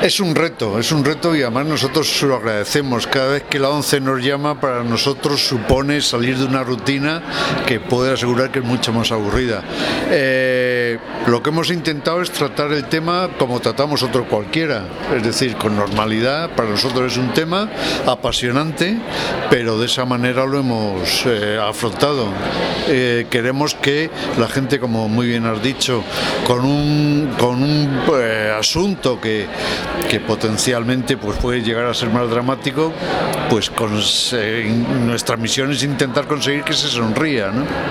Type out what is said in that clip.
Es un reto y además nosotros lo agradecemos. Cada vez que la ONCE nos llama, para nosotros supone salir de una rutina que puedo asegurar que es mucho más aburrida. Lo que hemos intentado es tratar el tema como tratamos otro cualquiera, es decir, con normalidad. Para nosotros es un tema apasionante, pero de esa manera lo hemos afrontado. Queremos que la gente, como muy bien has dicho, con un asunto que potencialmente pues puede llegar a ser más dramático, pues nuestra misión es intentar conseguir que se sonría, ¿no?